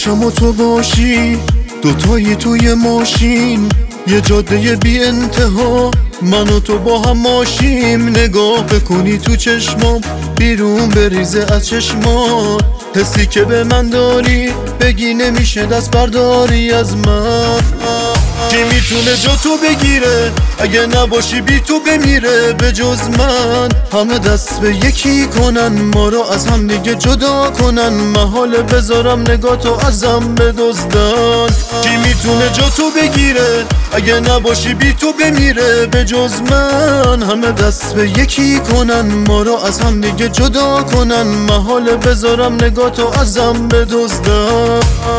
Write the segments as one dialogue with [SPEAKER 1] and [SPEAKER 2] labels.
[SPEAKER 1] باشم و تو باشی، دوتایی توی ماشین، یه جاده بی انتها، من و تو با هم ماشیم. نگاه بکنی تو چشمام، بیرون بریزه از چشمات، حسی که به من داری بگی نمیشه دست برداری از من. کی میتونه جا تو بگیره، اگه نباشی بی تو بمیره. به جز من همه دست به یکی کنن، ما رو از هم دیگه جدا کنن. محاله بذارم نگاه تو ازم بدزدن. کی میتونه جا تو بگیره، اگه نباشی بی تو بمیره. به جز من همه دست به یکی کنن، ما رو از هم دیگه جدا کنن. محاله بذارم نگاه تو ازم بدزدن.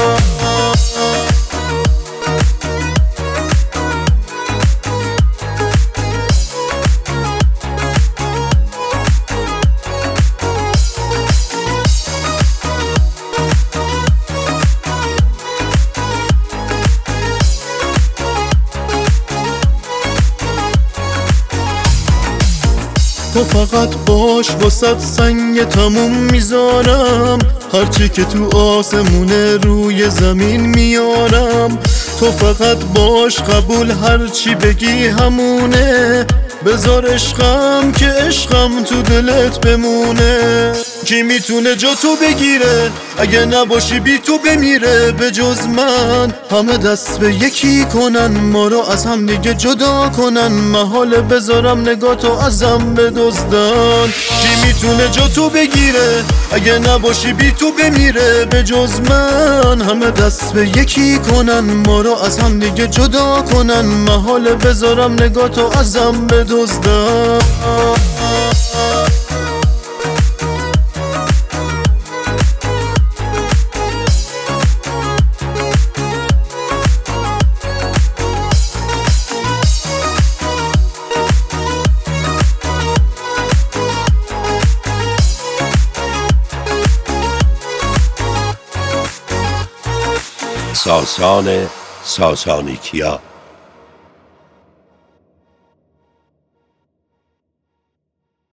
[SPEAKER 1] تو فقط باش، واسط سنگ تموم میذارم، هرچی که تو آسمونه روی زمین میارم. تو فقط باش، قبول هرچی بگی همونه، بذار عشقم که عشقم تو دلت بمونه. کی میتونه جا تو بگیره، اگه نباشی بی تو بمیره. به جز من همه دست به یکی کنن، ما رو از هم دیگه جدا کنن. محاله بذارم نگاه تو ازم بدزدن. کی میتونه جا تو بگیره، اگه نباشی بی تو بمیره. به جز من همه دست به یکی کنن، ما رو از هم دیگه جدا کنن. محاله بذارم نگاه تو ازم بدزدن.
[SPEAKER 2] ساسان ساسانیکیا